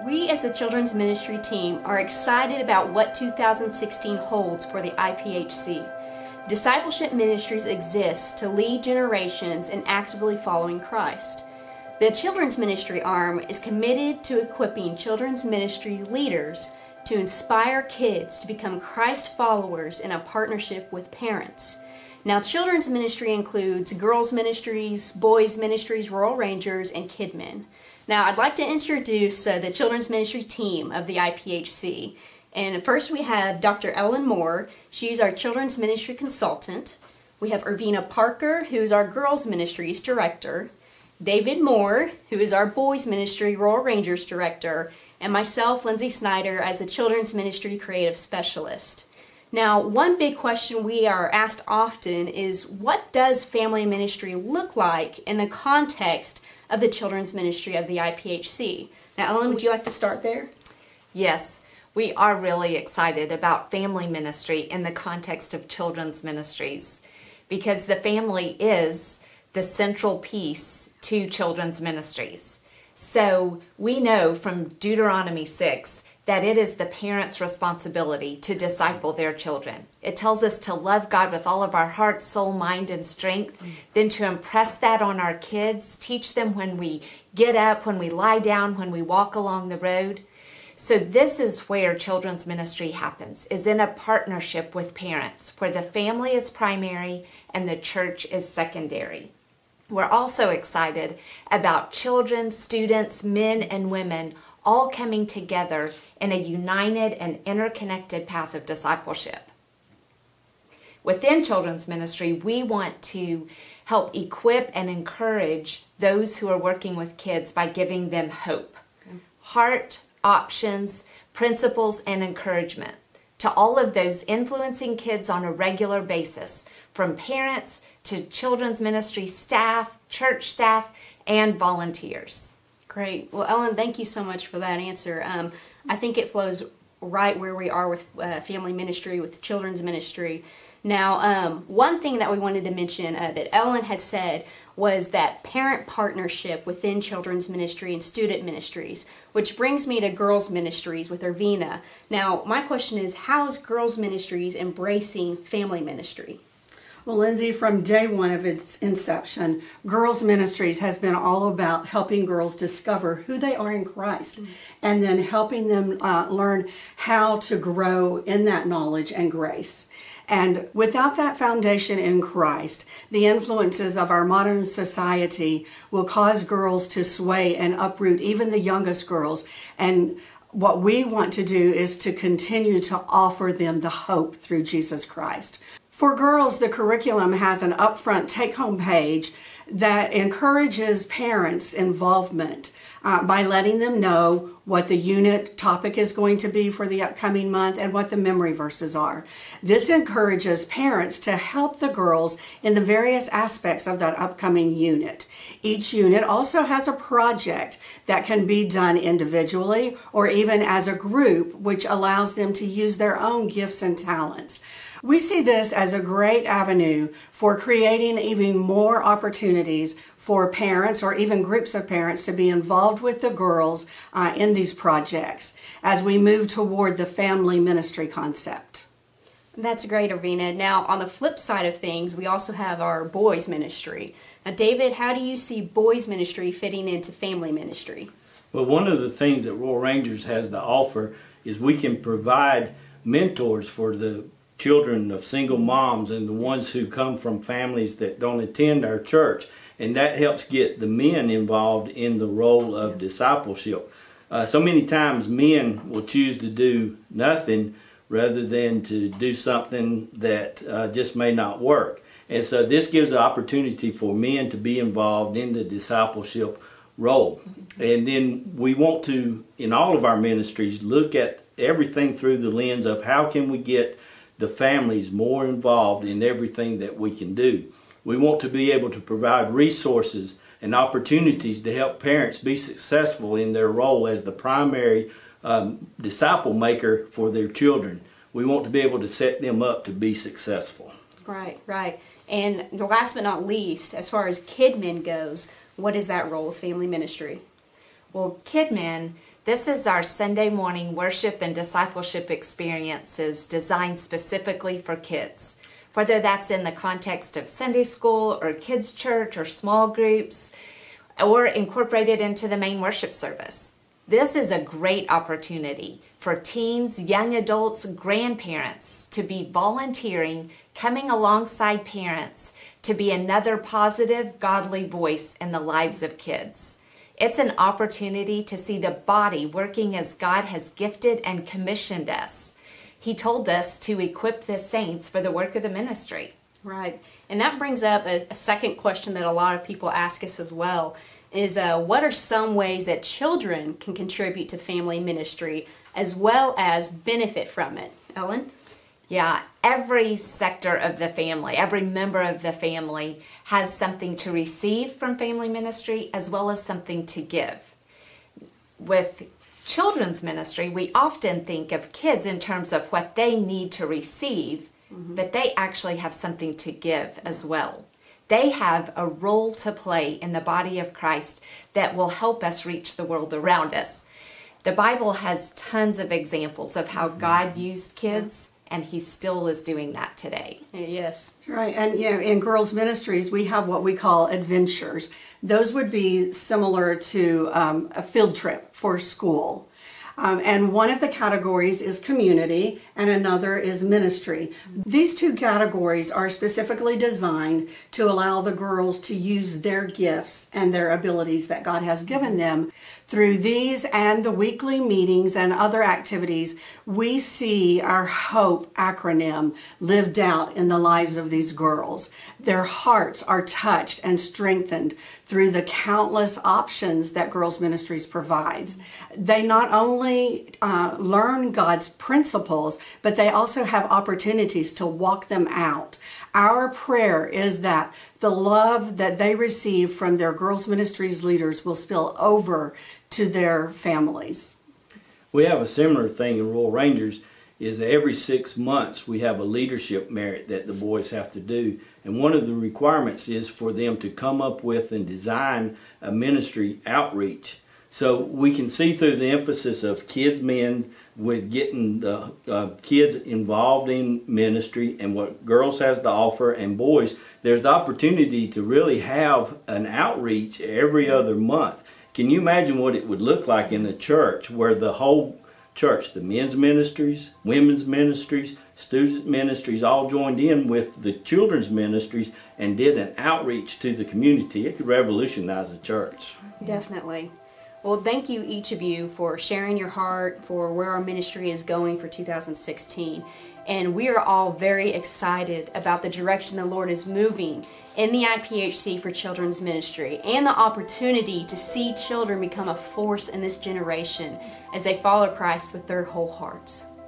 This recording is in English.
We as the Children's Ministry team are excited about what 2016 holds for the IPHC. Discipleship ministries exist to lead generations in actively following Christ. The Children's Ministry arm is committed to equipping children's ministry leaders to inspire kids to become Christ followers in a partnership with parents. Now, children's ministry includes girls' ministries, boys' ministries, Royal Rangers, and KidMin. Now, I'd like to introduce the children's ministry team of the IPHC. And first we have Dr. Ellen Moore. She's our children's ministry consultant. We have Irvina Parker, who's our girls' ministries director. David Moore, who is our boys' ministry Royal Rangers director. And myself, Lindsay Snyder, as the children's ministry creative specialist. Now, one big question we are asked often is, what does family ministry look like in the context of the children's ministry of the IPHC? Now, Ellen, would you like to start there? Yes, we are really excited about family ministry in the context of children's ministries because the family is the central piece to children's ministries. So we know from Deuteronomy 6 that it is the parents' responsibility to disciple their children. It tells us to love God with all of our heart, soul, mind, and strength, then to impress that on our kids, teach them when we get up, when we lie down, when we walk along the road. So this is where children's ministry happens, is in a partnership with parents, where the family is primary and the church is secondary. We're also excited about children, students, men, and women all coming together in a united and interconnected path of discipleship. Within children's ministry, we want to help equip and encourage those who are working with kids by giving them hope, heart, options, principles, and encouragement to all of those influencing kids on a regular basis, from parents to children's ministry staff, church staff, and volunteers. Great. Well, Ellen, thank you so much for that answer. I think it flows right where we are with family ministry, with children's ministry. Now, one thing that we wanted to mention that Ellen had said was that parent partnership within children's ministry and student ministries, which brings me to girls' ministries with Irvina. Now, my question is, how is girls' ministries embracing family ministry? Well, Lindsay, from day one of its inception, Girls Ministries has been all about helping girls discover who they are in Christ and then helping them learn how to grow in that knowledge and grace. And without that foundation in Christ, the influences of our modern society will cause girls to sway and uproot even the youngest girls. And what we want to do is to continue to offer them the hope through Jesus Christ. For girls, the curriculum has an upfront take-home page that encourages parents' involvement by letting them know what the unit topic is going to be for the upcoming month and what the memory verses are. This encourages parents to help the girls in the various aspects of that upcoming unit. Each unit also has a project that can be done individually or even as a group, which allows them to use their own gifts and talents. We see this as a great avenue for creating even more opportunities for parents or even groups of parents to be involved with the girls in these projects as we move toward the family ministry concept. That's great, Irvina. Now, on the flip side of things, we also have our boys' ministry. Now, David, how do you see boys' ministry fitting into family ministry? Well, one of the things that Royal Rangers has to offer is we can provide mentors for the children of single moms and the ones who come from families that don't attend our church. And that helps get the men involved in the role of discipleship. So many times men will choose to do nothing rather than to do something that just may not work. And so this gives an opportunity for men to be involved in the discipleship role. And then we want to, in all of our ministries, look at everything through the lens of how can we get the families more involved in everything that we can do. We want to be able to provide resources and opportunities to help parents be successful in their role as the primary disciple maker for their children. We want to be able to set them up to be successful. Right, right. And last but not least, as far as KidMin goes, what is that role of family ministry? Well, KidMin, This is our Sunday morning worship and discipleship experiences designed specifically for kids. Whether that's in the context of Sunday school or kids' church or small groups, or incorporated into the main worship service. This is a great opportunity for teens, young adults, grandparents to be volunteering, coming alongside parents to be another positive, godly voice in the lives of kids. It's an opportunity to see the body working as God has gifted and commissioned us. He told us to equip the saints for the work of the ministry. Right. And that brings up a second question that a lot of people ask us as well, is what are some ways that children can contribute to family ministry as well as benefit from it? Ellen? Yeah, every sector of the family, every member of the family has something to receive from family ministry as well as something to give. With children's ministry, we often think of kids in terms of what they need to receive, but they actually have something to give as well. They have a role to play in the body of Christ that will help us reach the world around us. The Bible has tons of examples of how God used kids, and He still is doing that today. Yes. Right, and in girls' ministries, we have what we call adventures. Those would be similar to a field trip for school. And one of the categories is community and another is ministry. These two categories are specifically designed to allow the girls to use their gifts and their abilities that God has given them. Through these and the weekly meetings and other activities, we see our HOPE acronym lived out in the lives of these girls. Their hearts are touched and strengthened through the countless options that Girls Ministries provides. They not only learn God's principles, but they also have opportunities to walk them out. Our prayer is that the love that they receive from their Girls Ministries leaders will spill over to their families. We have a similar thing in Royal Rangers, is that every 6 months we have a leadership merit that the boys have to do. And one of the requirements is for them to come up with and design a ministry outreach. So we can see through the emphasis of kids men with getting the kids involved in ministry and what girls has to offer, and boys, there's the opportunity to really have an outreach every other month. Can you imagine what it would look like in a church where the whole church, the men's ministries, women's ministries, student ministries, all joined in with the children's ministries and did an outreach to the community? It could revolutionize the church. Definitely. Well, thank you, each of you, for sharing your heart for where our ministry is going for 2016. And we are all very excited about the direction the Lord is moving in the IPHC for children's ministry and the opportunity to see children become a force in this generation as they follow Christ with their whole hearts.